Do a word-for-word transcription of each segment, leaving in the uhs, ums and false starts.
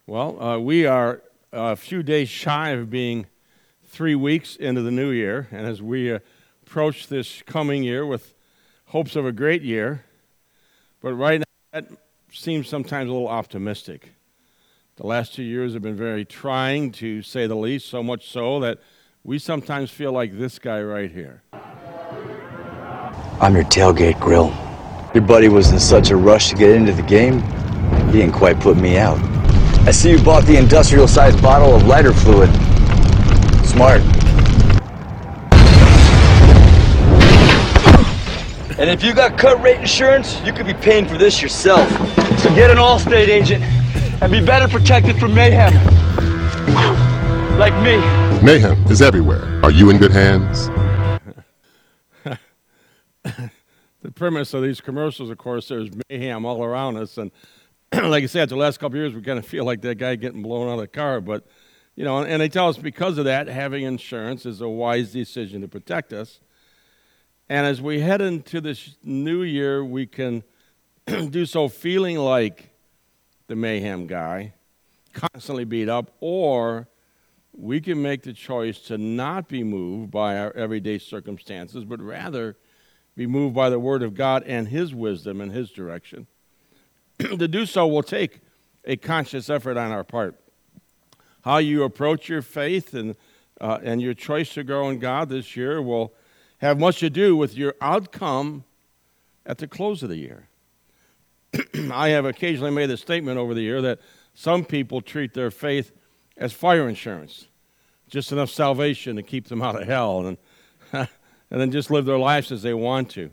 Well, uh, we are a few days shy of being three weeks into the new year, and as we uh, approach this coming year with hopes of a great year, but right now that seems sometimes a little optimistic. The last two years have been very trying, to say the least, so much so that we sometimes feel like this guy right here. I'm your tailgate grill. Your buddy was in such a rush to get into the game, he didn't quite put me out. I see you bought the industrial-sized bottle of lighter fluid. Smart. And if you got cut rate insurance, you could be paying for this yourself. So get an Allstate agent and be better protected from mayhem. Like me. Mayhem is everywhere. Are you in good hands? The premise of these commercials, of course, there's mayhem all around us, and like I said, the last couple of years, we kind of feel like that guy getting blown out of the car. But, you know, and they tell us because of that, having insurance is a wise decision to protect us. And as we head into this new year, we can do so feeling like the mayhem guy, constantly beat up, or we can make the choice to not be moved by our everyday circumstances, but rather be moved by the Word of God and His wisdom and His direction. To do so will take a conscious effort on our part. How you approach your faith and uh, and your choice to grow in God this year will have much to do with your outcome at the close of the year. I have occasionally made the statement over the year that some people treat their faith as fire insurance, just enough salvation to keep them out of hell, and and then just live their lives as they want to.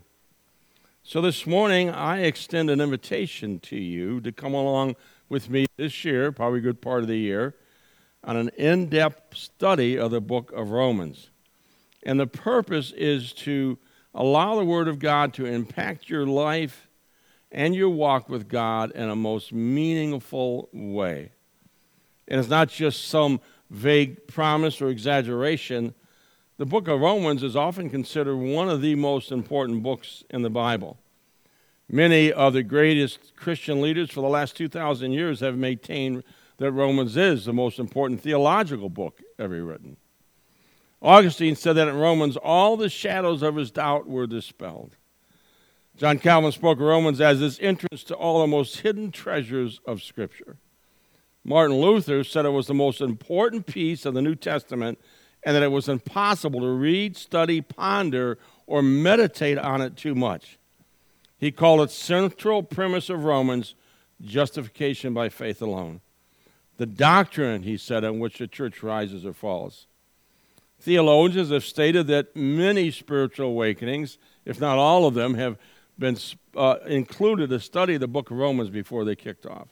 So this morning, I extend an invitation to you to come along with me this year, probably a good part of the year, on an in-depth study of the book of Romans. And the purpose is to allow the Word of God to impact your life and your walk with God in a most meaningful way. And it's not just some vague promise or exaggeration. The book of Romans is often considered one of the most important books in the Bible. Many of the greatest Christian leaders for the last two thousand years have maintained that Romans is the most important theological book ever written. Augustine said that in Romans, all the shadows of his doubt were dispelled. John Calvin spoke of Romans as his entrance to all the most hidden treasures of Scripture. Martin Luther said it was the most important piece of the New Testament and that it was impossible to read, study, ponder, or meditate on it too much. He called it central premise of Romans, justification by faith alone. The doctrine, he said, on which the church rises or falls. Theologians have stated that many spiritual awakenings, if not all of them, have been uh, included a study of the book of Romans before they kicked off.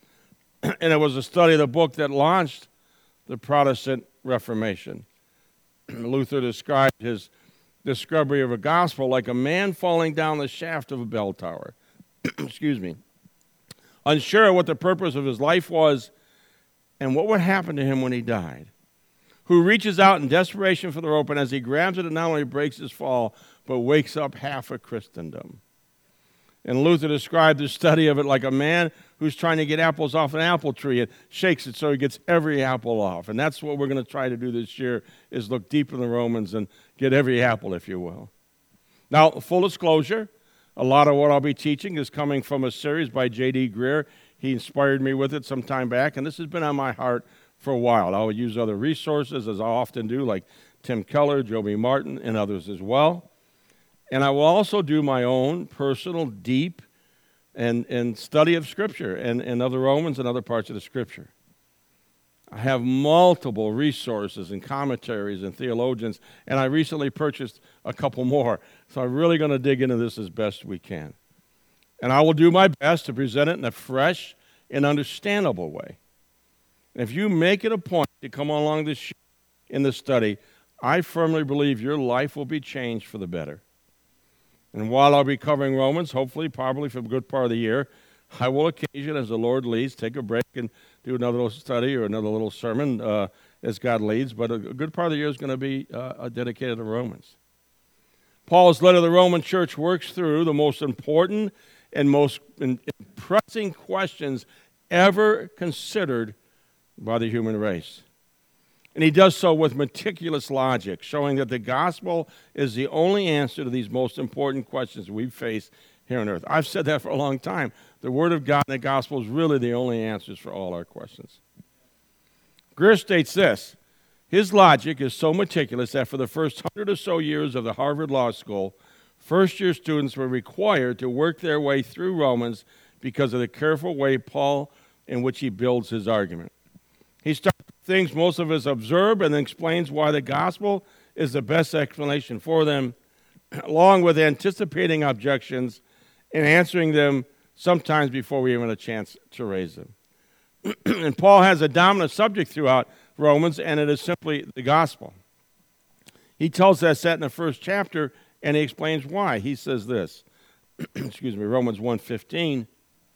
And it was a study of the book that launched the Protestant Reformation. Luther described his discovery of a gospel like a man falling down the shaft of a bell tower. Excuse me. Unsure what the purpose of his life was and what would happen to him when he died. Who reaches out in desperation for the rope, and as he grabs it, it not only breaks his fall, but wakes up half of Christendom. And Luther described the study of it like a man who's trying to get apples off an apple tree and shakes it so he gets every apple off. And that's what we're going to try to do this year, is look deep in the Romans and get every apple, if you will. Now, full disclosure, a lot of what I'll be teaching is coming from a series by J D Greear. He inspired me with it some time back, and this has been on my heart for a while. I'll use other resources, as I often do, like Tim Keller, Joby Martin, and others as well. And I will also do my own personal, deep, and, and study of Scripture and, and other Romans and other parts of the Scripture. I have multiple resources and commentaries and theologians, and I recently purchased a couple more. So I'm really going to dig into this as best we can. And I will do my best to present it in a fresh and understandable way. And if you make it a point to come along this year in the study, I firmly believe your life will be changed for the better. And while I'll be covering Romans, hopefully, probably for a good part of the year, I will occasionally, as the Lord leads, take a break and do another little study or another little sermon uh, as God leads. But a good part of the year is going to be uh, dedicated to Romans. Paul's letter to the Roman church works through the most important and most pressing questions ever considered by the human race. And he does so with meticulous logic, showing that the gospel is the only answer to these most important questions we face here on earth. I've said that for a long time. The Word of God and the gospel is really the only answers for all our questions. Greer states this: his logic is so meticulous that for the first hundred or so years of the Harvard Law School, first-year students were required to work their way through Romans because of the careful way Paul in which he builds his argument. He starts with things most of us observe and then explains why the gospel is the best explanation for them, along with anticipating objections and answering them sometimes before we even have a chance to raise them. And Paul has a dominant subject throughout Romans, and it is simply the gospel. He tells us that in the first chapter, and he explains why. He says this, excuse me, Romans one fifteen.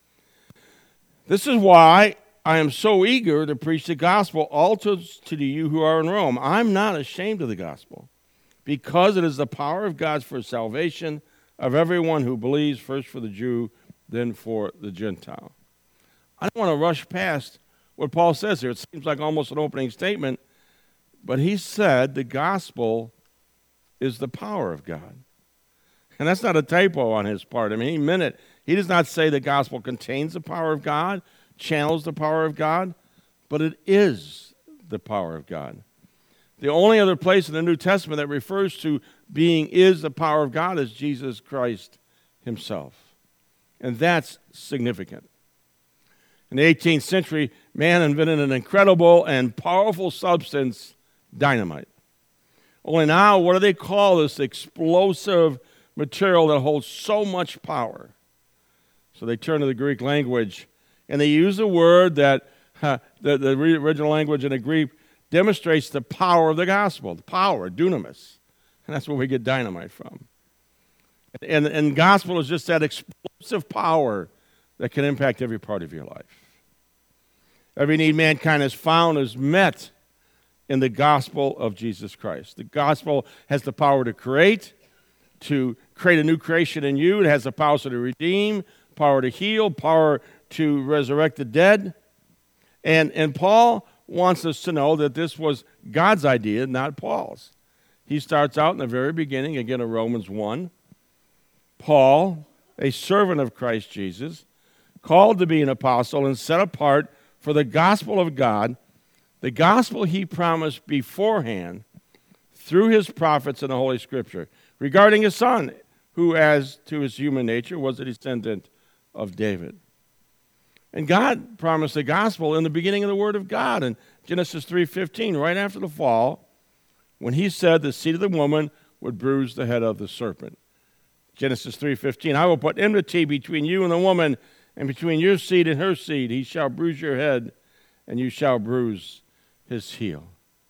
This is why I am so eager to preach the gospel also to you who are in Rome. I'm not ashamed of the gospel, because it is the power of God for salvation of everyone who believes, first for the Jew, then for the Gentile. I don't want to rush past what Paul says here. It seems like almost an opening statement, but he said the gospel is the power of God. And that's not a typo on his part. I mean, he meant it. He does not say the gospel contains the power of God, channels the power of God, but it is the power of God. The only other place in the New Testament that refers to being is the power of God is Jesus Christ himself. And that's significant. In the eighteenth century, man invented an incredible and powerful substance, dynamite. Only now, what do they call this explosive material that holds so much power? So they turn to the Greek language, and they use a word that uh, the, the original language in the Greek demonstrates the power of the gospel, the power, dunamis. And that's where we get dynamite from. And, and gospel is just that explosive power that can impact every part of your life. Every need mankind has found is met in the gospel of Jesus Christ. The gospel has the power to create, to create a new creation in you. It has the power to redeem, power to heal, power to resurrect the dead. And, and Paul wants us to know that this was God's idea, not Paul's. He starts out in the very beginning, again in Romans one. Paul, a servant of Christ Jesus, called to be an apostle and set apart for the gospel of God, the gospel he promised beforehand through his prophets in the Holy Scripture, regarding his son, who as to his human nature was a descendant of David. And God promised the gospel in the beginning of the Word of God in Genesis three fifteen, right after the fall, when he said the seed of the woman would bruise the head of the serpent. Genesis three fifteen, I will put enmity between you and the woman, and between your seed and her seed. He shall bruise your head, and you shall bruise his heel.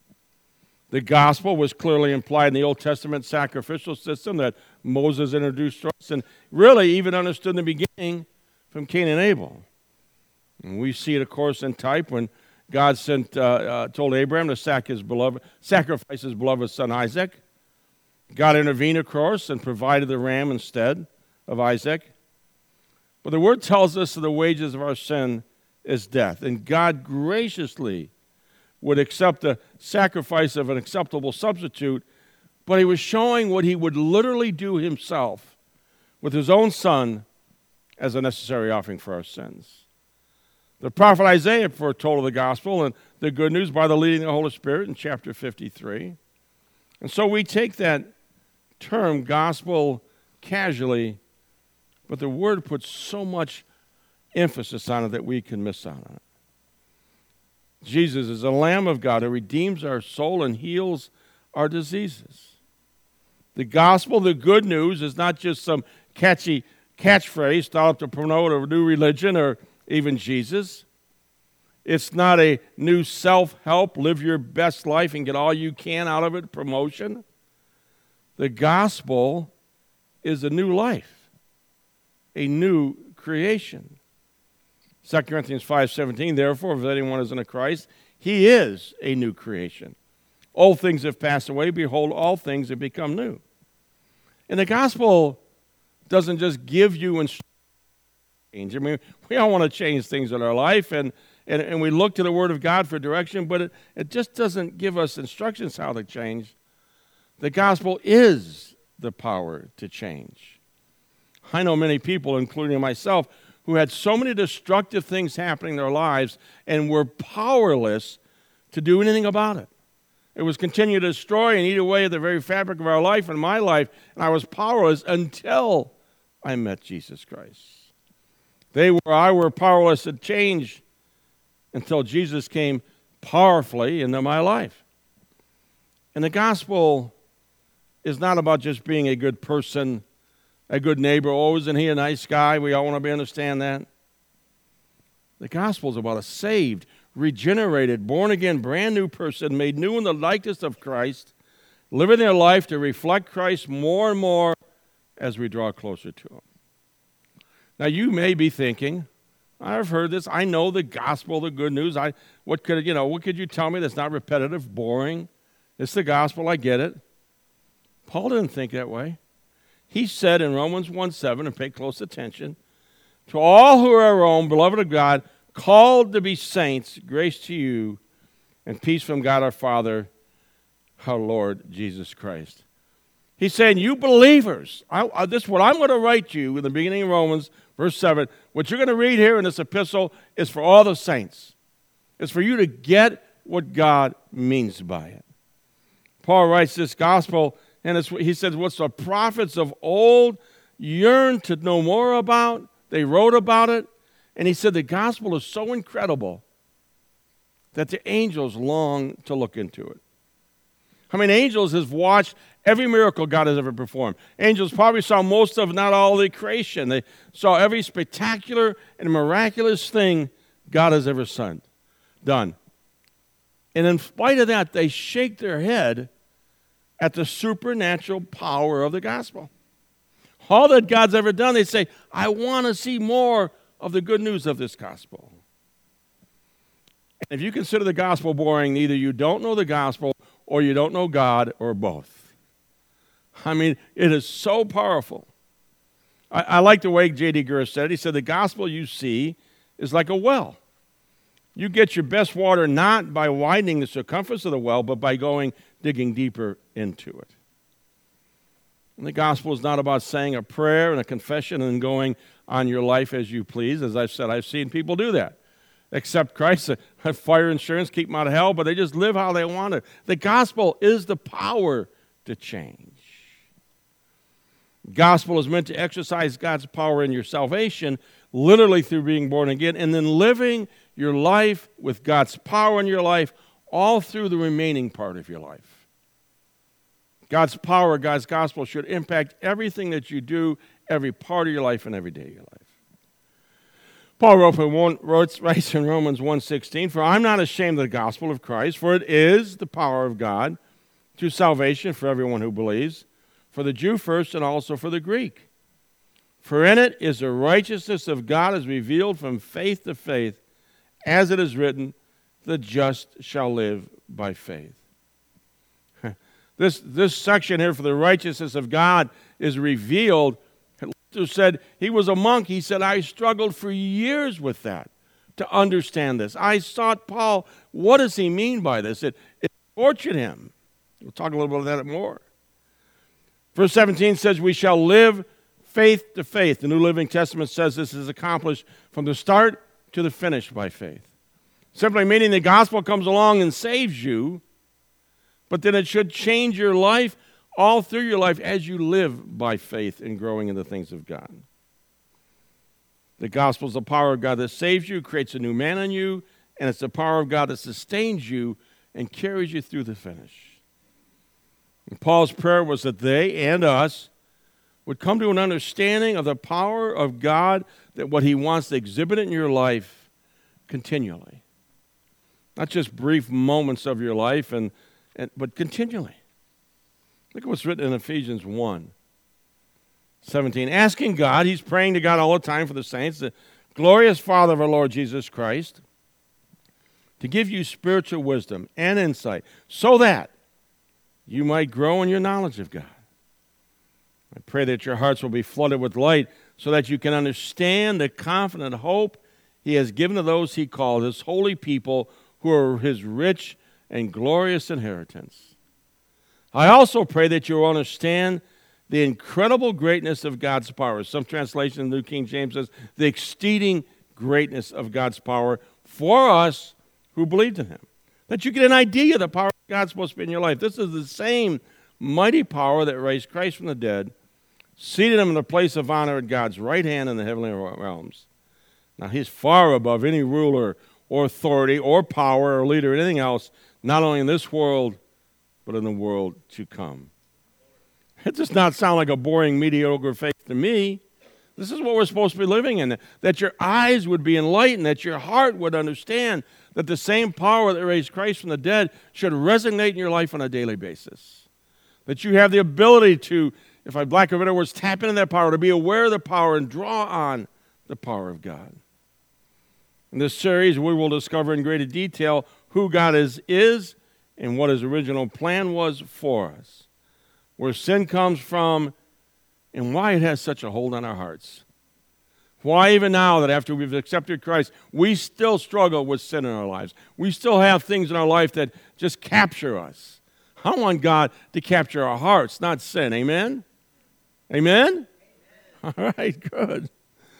The gospel was clearly implied in the Old Testament sacrificial system that Moses introduced to us, and really even understood in the beginning from Cain and Abel. And we see it, of course, in type when God sent, uh, uh, told Abraham to sac his beloved, sacrifice his beloved son Isaac. God intervened, of course, and provided the ram instead of Isaac. But the Word tells us that the wages of our sin is death. And God graciously would accept the sacrifice of an acceptable substitute, but he was showing what he would literally do himself with his own son as a necessary offering for our sins. The prophet Isaiah foretold of the gospel and the good news by the leading of the Holy Spirit in chapter fifty-three. And so we take that term gospel casually, but the Word puts so much emphasis on it that we can miss out on it. Jesus is the Lamb of God who redeems our soul and heals our diseases. The gospel, the good news, is not just some catchy catchphrase thought up to promote a new religion or even Jesus. It's not a new self-help, live your best life and get all you can out of it promotion. The gospel is a new life, a new creation. Second Corinthians five seventeen, therefore, if anyone is in Christ, he is a new creation. Old things have passed away, behold, all things have become new. And the gospel doesn't just give you instructions. I mean, we all want to change things in our life, and, and, and we look to the Word of God for direction, but it, it just doesn't give us instructions how to change. The gospel is the power to change. I know many people, including myself, who had so many destructive things happening in their lives and were powerless to do anything about it. It was continue to destroy and eat away at the very fabric of our life and my life, and I was powerless until I met Jesus Christ. They were, I were powerless to change until Jesus came powerfully into my life. And the gospel is not about just being a good person, a good neighbor. Oh, isn't he a nice guy? We all want to be understand that. The gospel is about a saved, regenerated, born-again, brand-new person made new in the likeness of Christ, living their life to reflect Christ more and more as we draw closer to him. Now, you may be thinking, I've heard this. I know the gospel, the good news. I what could you know? What could you tell me that's not repetitive, boring? It's the gospel. I get it. Paul didn't think that way. He said in Romans one seven, and pay close attention, to all who are Rome, beloved of God, called to be saints, grace to you, and peace from God our Father, our Lord Jesus Christ. He's saying, you believers, I, I, this is what I'm going to write you in the beginning of Romans, verse seven. What you're going to read here in this epistle is for all the saints. It's for you to get what God means by it. Paul writes this gospel, and it's, he says, what the prophets of old yearned to know more about. They wrote about it. And he said the gospel is so incredible that the angels long to look into it. I mean, angels have watched every miracle God has ever performed. Angels probably saw most of, not all, the creation. They saw every spectacular and miraculous thing God has ever son, done. And in spite of that, they shake their head at the supernatural power of the gospel. All that God's ever done, they say, I want to see more of the good news of this gospel. And if you consider the gospel boring, either you don't know the gospel or you don't know God, or both. I mean, it is so powerful. I, I like the way J D Greear said it. He said, the gospel you see is like a well. You get your best water not by widening the circumference of the well, but by going, digging deeper into it. And the gospel is not about saying a prayer and a confession and going on your life as you please. As I've said, I've seen people do that. Accept Christ, have fire insurance, keep them out of hell, but they just live how they want it. The gospel is the power to change. Gospel is meant to exercise God's power in your salvation, literally through being born again, and then living your life with God's power in your life all through the remaining part of your life. God's power, God's gospel should impact everything that you do, every part of your life and every day of your life. Paul wrote, wrote writes in Romans one sixteen, for I'm not ashamed of the gospel of Christ, for it is the power of God to salvation for everyone who believes, for the Jew first and also for the Greek. For in it is the righteousness of God is revealed from faith to faith, as it is written, the just shall live by faith. This, this section here for the righteousness of God is revealed. Luther said he was a monk. He said, I struggled for years with that to understand this. I sought Paul, what does he mean by this? It, it tortured him. We'll talk a little bit about that more. Verse seventeen says, we shall live faith to faith. The New Living Testament says this is accomplished from the start to the finish by faith. Simply meaning the gospel comes along and saves you, but then it should change your life all through your life as you live by faith and growing in the things of God. The gospel is the power of God that saves you, creates a new man in you, and it's the power of God that sustains you and carries you through the finish. And Paul's prayer was that they and us would come to an understanding of the power of God, that what he wants to exhibit in your life continually. Not just brief moments of your life, and, and but continually. Look at what's written in Ephesians one seventeen. Asking God, he's praying to God all the time for the saints, the glorious Father of our Lord Jesus Christ, to give you spiritual wisdom and insight so that you might grow in your knowledge of God. I pray that your hearts will be flooded with light so that you can understand the confident hope he has given to those he called, his holy people, who are his rich and glorious inheritance. I also pray that you will understand the incredible greatness of God's power. Some translation in the New King James says, the exceeding greatness of God's power for us who believed in him. That you get an idea of the power of God's supposed to be in your life. This is the same mighty power that raised Christ from the dead, seated him in the place of honor at God's right hand in the heavenly realms. Now, he's far above any ruler or authority or power or leader or anything else, not only in this world, but in the world to come. It does not sound like a boring, mediocre faith to me. This is what we're supposed to be living in, that your eyes would be enlightened, that your heart would understand that the same power that raised Christ from the dead should resonate in your life on a daily basis. That you have the ability to, if I lack of better words, tap into that power, to be aware of the power and draw on the power of God. In this series, we will discover in greater detail who God is, is and what his original plan was for us, where sin comes from, and why it has such a hold on our hearts. Why even now that after we've accepted Christ, we still struggle with sin in our lives. We still have things in our life that just capture us. I want God to capture our hearts, not sin. Amen? Amen? Amen. All right, good.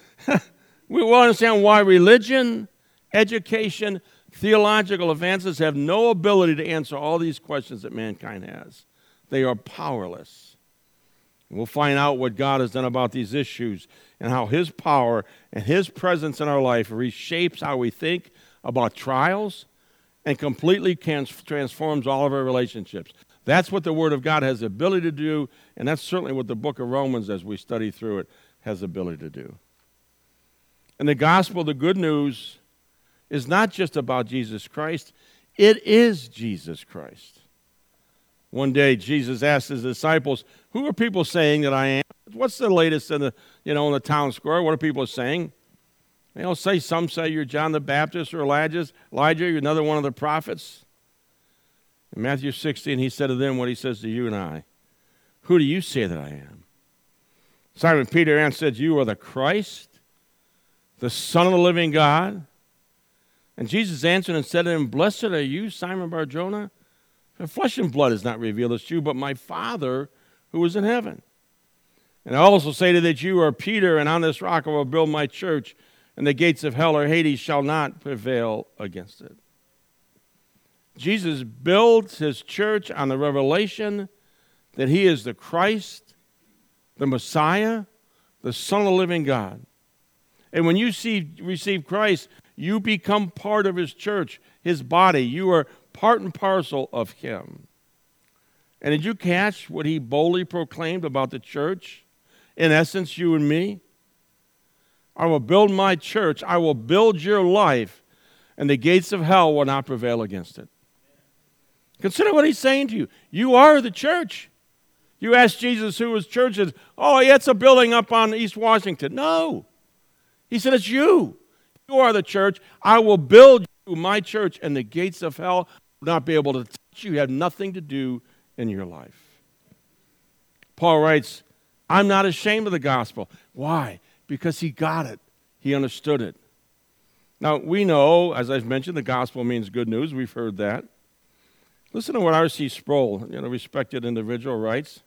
We will understand why religion, education, theological advances have no ability to answer all these questions that mankind has. They are powerless. We'll find out what God has done about these issues and how his power and his presence in our life reshapes how we think about trials and completely transforms all of our relationships. That's what the Word of God has the ability to do, and that's certainly what the book of Romans, as we study through it, has the ability to do. And the gospel, the good news, is not just about Jesus Christ. It is Jesus Christ. One day, Jesus asked his disciples, who are people saying that I am? What's the latest in the, you know, in the town square? What are people saying? They'll say, some say you're John the Baptist or Elijah, Elijah, you're another one of the prophets. In Matthew sixteen, he said to them what he says to you and I. Who do you say that I am? Simon Peter answered, you are the Christ, the Son of the living God. And Jesus answered and said to him, blessed are you, Simon Bar-Jonah. For flesh and blood has not revealed this to you, but my Father who is in heaven. And I also say to you that you are Peter, and on this rock I will build my church, and the gates of hell or Hades shall not prevail against it. Jesus builds his church on the revelation that he is the Christ, the Messiah, the Son of the living God. And when you see, receive Christ, you become part of his church, his body. You are part and parcel of him. And did you catch what he boldly proclaimed about the church? In essence, you and me. I will build my church. I will build your life, and the gates of hell will not prevail against it. Consider what he's saying to you. You are the church. You ask Jesus who his church is. Oh, yeah, it's a building up on East Washington. No. He said, it's you. You are the church. I will build you my church, and the gates of hell will not be able to touch you. You have nothing to do in your life. Paul writes, I'm not ashamed of the gospel. Why? Because he got it. He understood it. Now, we know, as I've mentioned, the gospel means good news. We've heard that. Listen to what R C Sproul, you know, respected individual, writes.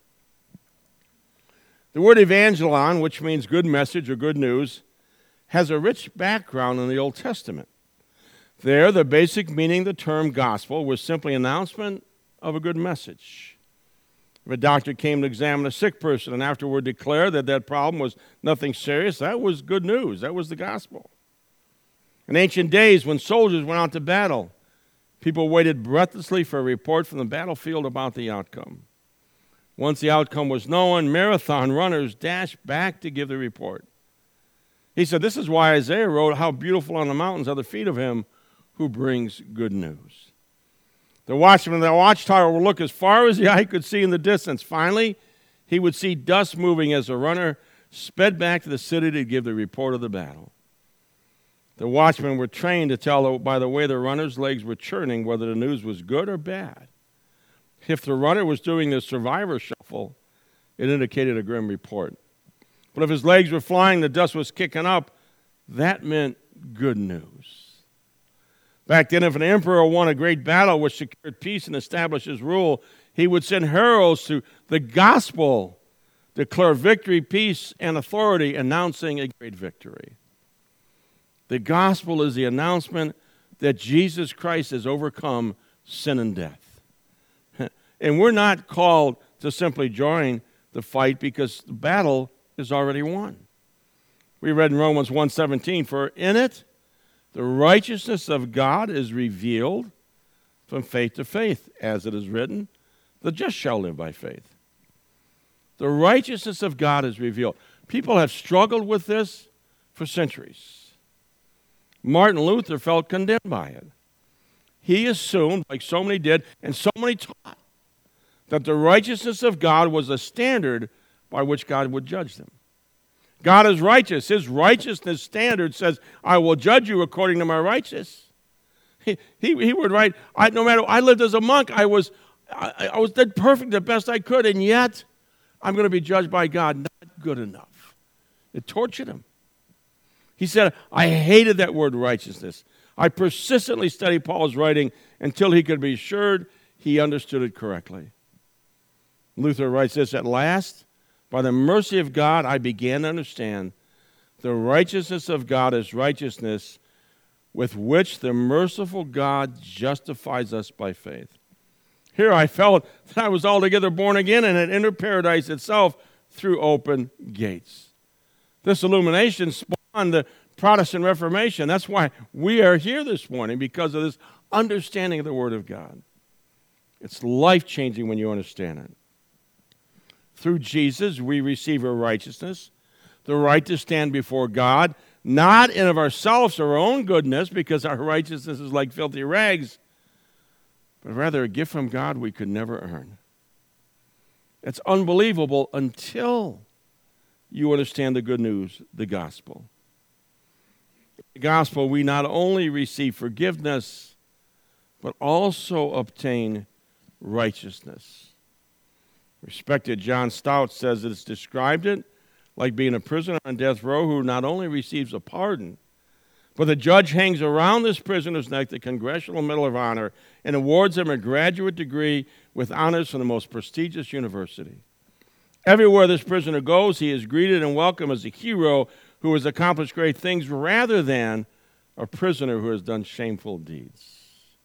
The word evangelon, which means good message or good news, has a rich background in the Old Testament. There, the basic meaning of the term gospel was simply announcement of a good message. If a doctor came to examine a sick person and afterward declared that that problem was nothing serious, that was good news. That was the gospel. In ancient days, when soldiers went out to battle, people waited breathlessly for a report from the battlefield about the outcome. Once the outcome was known, marathon runners dashed back to give the report. He said, this is why Isaiah wrote, how beautiful on the mountains are the feet of him who brings good news. The watchman in the watchtower would look as far as the eye could see in the distance. Finally, he would see dust moving as the runner sped back to the city to give the report of the battle. The watchmen were trained to tell by the way the runner's legs were churning whether the news was good or bad. If the runner was doing the survivor shuffle, it indicated a grim report. But if his legs were flying, the dust was kicking up, that meant good news. Back then, if an emperor won a great battle which secured peace and established his rule, he would send heralds to the gospel, declare victory, peace, and authority, announcing a great victory. The gospel is the announcement that Jesus Christ has overcome sin and death. And we're not called to simply join the fight because the battle is already won. We read in Romans one seventeen, for in it the righteousness of God is revealed from faith to faith, as it is written, the just shall live by faith. The righteousness of God is revealed. People have struggled with this for centuries. Martin Luther felt condemned by it. He assumed, like so many did, and so many taught, that the righteousness of God was a standard by which God would judge them. God is righteous. His righteousness standard says, I will judge you according to my righteousness. He, he, he would write, I, no matter, I lived as a monk, I was, I, I was did perfect the best I could, and yet I'm going to be judged by God, not good enough. It tortured him. He said, I hated that word righteousness. I persistently studied Paul's writing until he could be assured he understood it correctly. Luther writes this, at last, by the mercy of God, I began to understand the righteousness of God is righteousness with which the merciful God justifies us by faith. Here I felt that I was altogether born again and had entered paradise itself through open gates. This illumination spawned the Protestant Reformation. That's why we are here this morning, because of this understanding of the Word of God. It's life-changing when you understand it. Through Jesus, we receive a righteousness, the right to stand before God, not in of ourselves, our own goodness, because our righteousness is like filthy rags, but rather a gift from God we could never earn. It's unbelievable until you understand the good news, the gospel. In the gospel, we not only receive forgiveness, but also obtain righteousness. Respected John Stout says it's described it like being a prisoner on death row who not only receives a pardon, but the judge hangs around this prisoner's neck the Congressional Medal of Honor and awards him a graduate degree with honors from the most prestigious university. Everywhere this prisoner goes, he is greeted and welcomed as a hero who has accomplished great things rather than a prisoner who has done shameful deeds.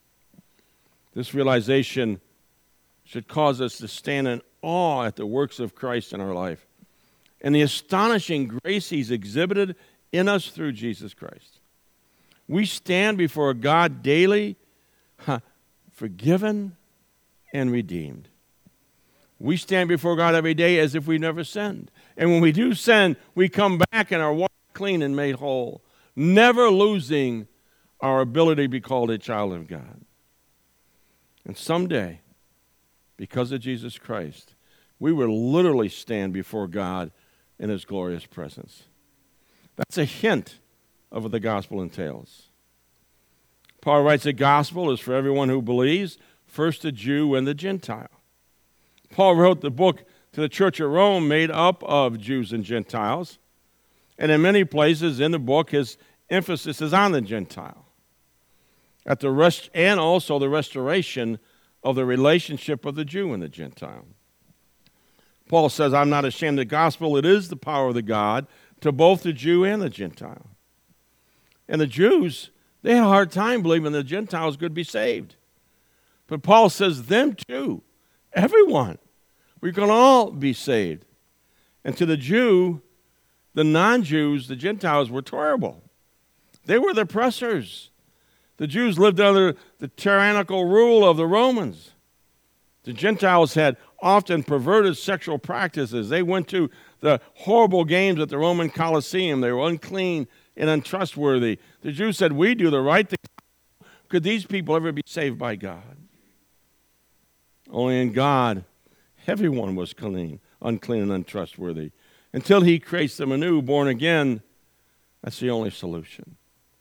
This realization should cause us to stand in awe at the works of Christ in our life and the astonishing grace he's exhibited in us through Jesus Christ. We stand before God daily, huh, forgiven and redeemed. We stand before God every day as if we never sinned. And when we do sin, we come back and are washed clean and made whole, never losing our ability to be called a child of God. And someday, because of Jesus Christ, we will literally stand before God in his glorious presence. That's a hint of what the gospel entails. Paul writes the gospel is for everyone who believes, first the Jew and the Gentile. Paul wrote the book to the church at Rome made up of Jews and Gentiles. And in many places in the book, his emphasis is on the Gentile. At the rest, and also the restoration of the relationship of the Jew and the Gentile. Paul says, I'm not ashamed of the gospel. It is the power of the God to both the Jew and the Gentile. And the Jews, they had a hard time believing the Gentiles could be saved. But Paul says, them too, everyone, we can all be saved. And to the Jew, the non-Jews, the Gentiles were terrible. They were the oppressors. The Jews lived under the tyrannical rule of the Romans. The Gentiles had often perverted sexual practices. They went to the horrible games at the Roman Colosseum. They were unclean and untrustworthy. The Jews said, we do the right thing. Could these people ever be saved by God? Only in God, everyone was clean, unclean and untrustworthy. Until he creates them anew, born again, that's the only solution.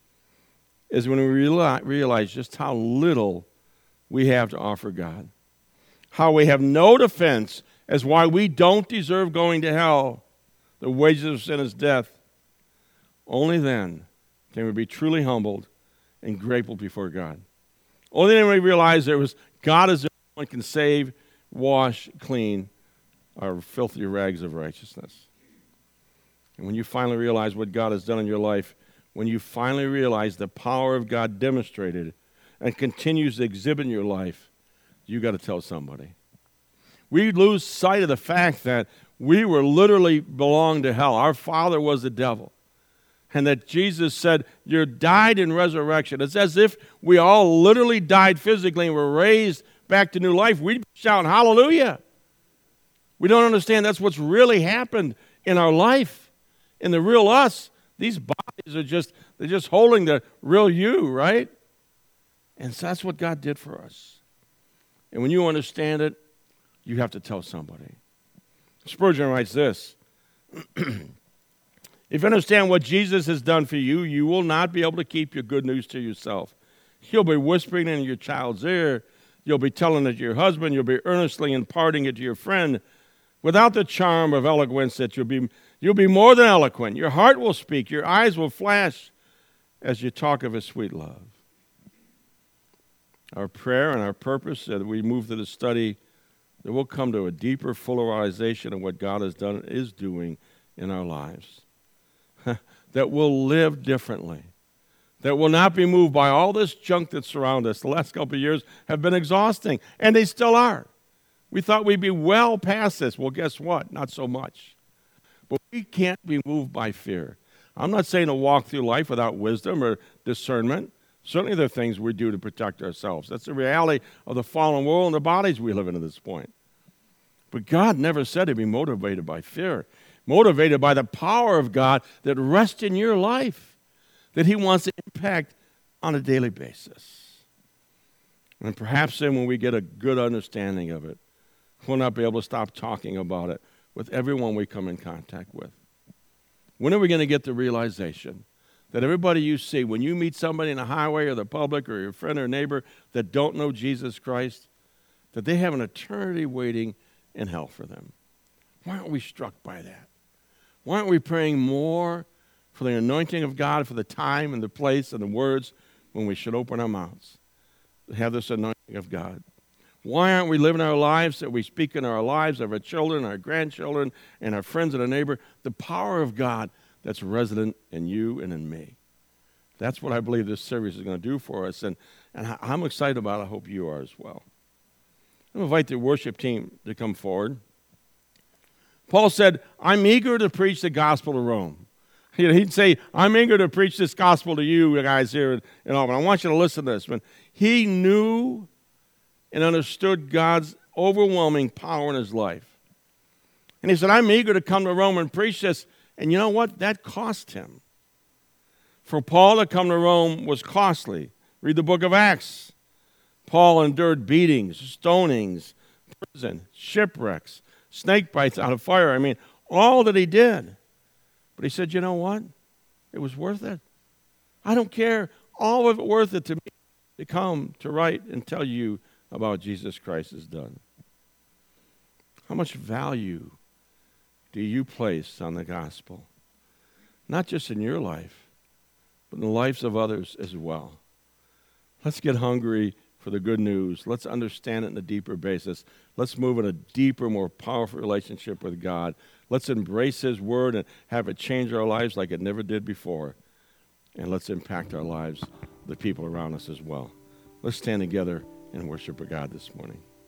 Is when we realize just how little we have to offer God. How we have no defense as why we don't deserve going to hell. The wages of sin is death. Only then can we be truly humbled and grateful before God. Only then we realize there was God is the one who can save, wash, clean our filthy rags of righteousness. And when you finally realize what God has done in your life, when you finally realize the power of God demonstrated and continues to exhibit in your life, you got to tell somebody. We lose sight of the fact that we were literally belonged to hell. Our father was the devil. And that Jesus said, you're died in resurrection. It's as if we all literally died physically and were raised back to new life. We'd be shouting, hallelujah. We don't understand that's what's really happened in our life. In the real us, these bodies are just, they're just holding the real you, right? And so that's what God did for us. And when you understand it, you have to tell somebody. Spurgeon writes this, if you understand what Jesus has done for you, you will not be able to keep your good news to yourself. You'll be whispering in your child's ear. You'll be telling it to your husband. You'll be earnestly imparting it to your friend. Without the charm of eloquence that you'll be, you'll be more than eloquent. Your heart will speak. Your eyes will flash as you talk of his sweet love. Our prayer and our purpose as we move to the study, that we'll come to a deeper, fuller realization of what God has done and is doing in our lives. That we'll live differently. That we'll not be moved by all this junk that surrounds us. The last couple of years have been exhausting, and they still are. We thought we'd be well past this. Well, guess what? Not so much. But we can't be moved by fear. I'm not saying to walk through life without wisdom or discernment. Certainly there are things we do to protect ourselves. That's the reality of the fallen world and the bodies we live in at this point. But God never said to be motivated by fear. Motivated by the power of God that rests in your life, that he wants to impact on a daily basis. And perhaps then when we get a good understanding of it, we'll not be able to stop talking about it with everyone we come in contact with. When are we going to get the realization that everybody you see, when you meet somebody in the highway or the public or your friend or neighbor that don't know Jesus Christ, that they have an eternity waiting in hell for them? Why aren't we struck by that? Why aren't we praying more for the anointing of God, for the time and the place and the words when we should open our mouths to have this anointing of God? Why aren't we living our lives that we speak in our lives of our children, our grandchildren, and our friends and our neighbor, the power of God that's resident in you and in me? That's what I believe this series is going to do for us, and, and I'm excited about it. I hope you are as well. I'm going to invite the worship team to come forward. Paul said, I'm eager to preach the gospel to Rome. He'd say, I'm eager to preach this gospel to you guys here in Auburn. I want you to listen to this. When he knew and understood God's overwhelming power in his life. And he said, I'm eager to come to Rome and preach this. And you know what? That cost him. For Paul to come to Rome was costly. Read the book of Acts. Paul endured beatings, stonings, prison, shipwrecks, snake bites out of fire. I mean, all that he did. But he said, you know what? It was worth it. I don't care. All of it worth it to me to come to write and tell you about what Jesus Christ has done. How much value do you place on the gospel? Not just in your life, but in the lives of others as well. Let's get hungry for the good news. Let's understand it on a deeper basis. Let's move in a deeper, more powerful relationship with God. Let's embrace his word and have it change our lives like it never did before. And let's impact our lives, the people around us as well. Let's stand together and worship God this morning.